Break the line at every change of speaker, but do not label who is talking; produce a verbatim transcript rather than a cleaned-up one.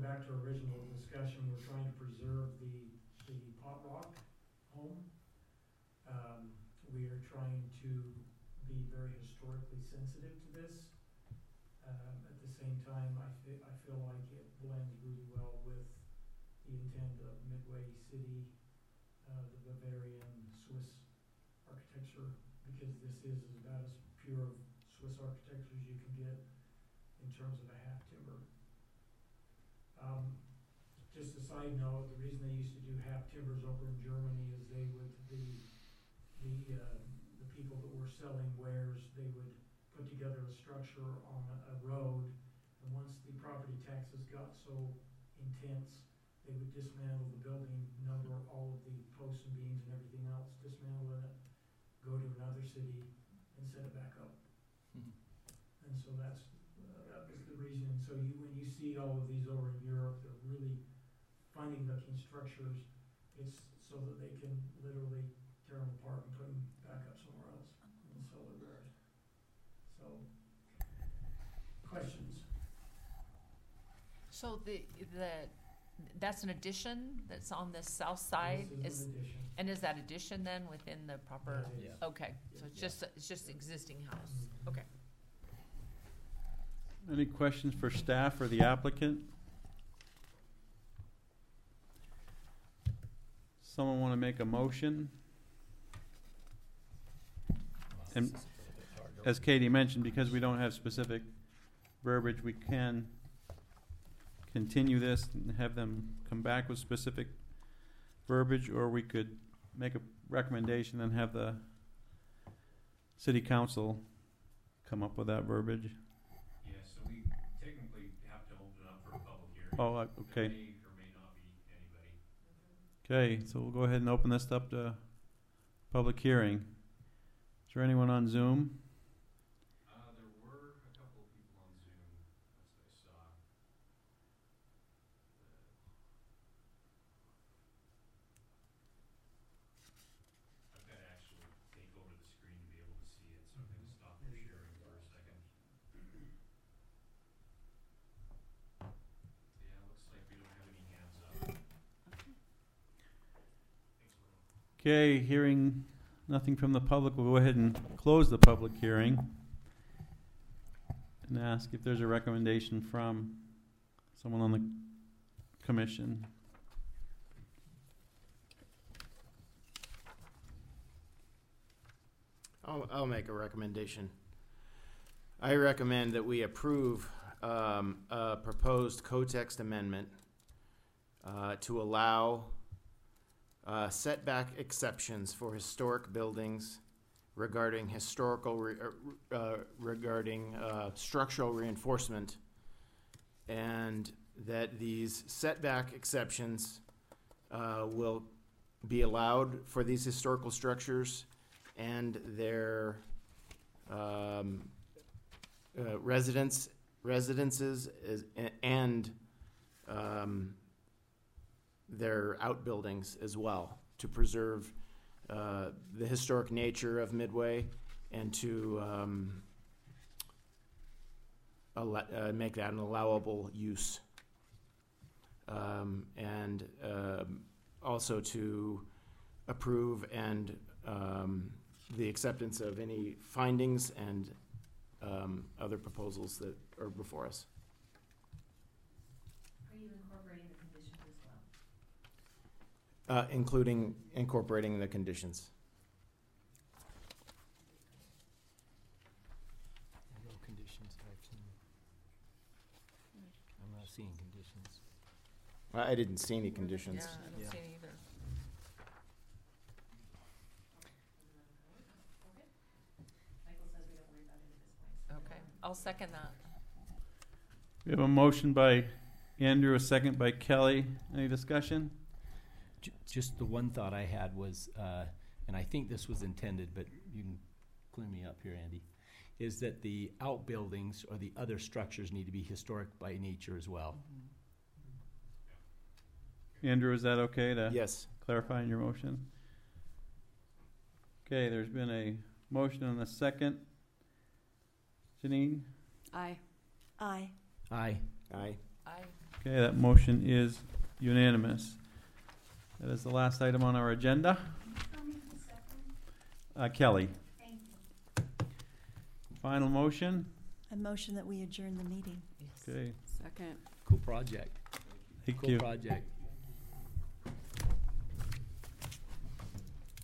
back to our original discussion, we're trying to preserve the, the Pot Rock home. Um, we are trying to be very historically sensitive to this. Um, at the same time, I feel, I feel like it blends really well with the intent of Midway City, uh, the Bavarian Swiss architecture, because this is about as pure Swiss architecture as you can get in terms of a half timber. Um, just a side note, the reason they used to do half timbers over in Germany is they would, the, the, uh, the people that were selling wares, they would put together a structure on a, a road, and once the property taxes got so intense, they would dismantle the building, number all of the posts and beams and everything else, dismantle it, go to another city, and set it back up.
Mm-hmm.
And so that's, uh, that was the reason. So you, when you see all of these over in Europe, they're really funny looking structures. It's so that they can literally tear them apart and put them back up somewhere else and sell their wares. So, questions?
So the, the, that's an addition that's on the south side?
This is an addition.
And is that addition then within the proper?
That is.
Yeah.
Okay, so it's
Yeah.
just, it's just existing house, okay.
Any questions for staff or the applicant? Someone want to make a motion? And as Katie mentioned, because we don't have specific verbiage, we can continue this and have them come back with specific verbiage, or we could make a recommendation and have the city council come up with that verbiage.
Yeah, so we technically have to open up for a public hearing.
Oh, uh, okay.
There may or may not be anybody.
Okay, so we'll go ahead and open this up to public hearing. Is there anyone on Zoom?
Uh, there were a couple of people on Zoom, as I saw. I've got to actually take over the screen to be able to see it, so I'm going to stop the sharing for a second. Yeah, looks like we don't have any hands up. Thanks, Will.
Okay, hearing nothing from the public, we'll go ahead and close the public hearing and ask if there's a recommendation from someone on the commission.
I'll, I'll make a recommendation. I recommend that we approve um, a proposed code-text amendment uh, to allow uh, setback exceptions for historic buildings regarding historical re- uh, uh, regarding uh, structural reinforcement, and that these setback exceptions uh, will be allowed for these historical structures and their um, uh, residents, residences is, and um, their outbuildings as well, to preserve uh, the historic nature of Midway and to um, allow, uh, make that an allowable use. Um, and um, also to approve and um, the acceptance of any findings and um, other proposals that are before us.
Are you incorporating the conditions as well?
Uh, including incorporating the conditions.
No conditions I've seen. I'm not seeing conditions.
I I didn't see any conditions.
Yeah, I don't
Yeah.
see it either.
Okay. Michael says we don't worry about it at this point. so-
Okay, I'll second that.
We have a motion by Andrew, a second by Kelly. Any discussion?
J- Just the one thought I had was, uh, and I think this was intended, but you can clear me up here, Andy, is that the outbuildings or the other structures need to be historic by nature as well.
Andrew, is that okay to
Yes.
clarify in your motion? Okay, there's been a motion and a second. Janine?
Aye. Aye.
Aye.
Aye.
Aye.
Okay, that motion is unanimous. That is the last item on our agenda. Uh, Kelly.
Thank you.
Final motion.
A motion that we adjourn the meeting.
Okay,
Cool project.
thank
Cool
you.
project.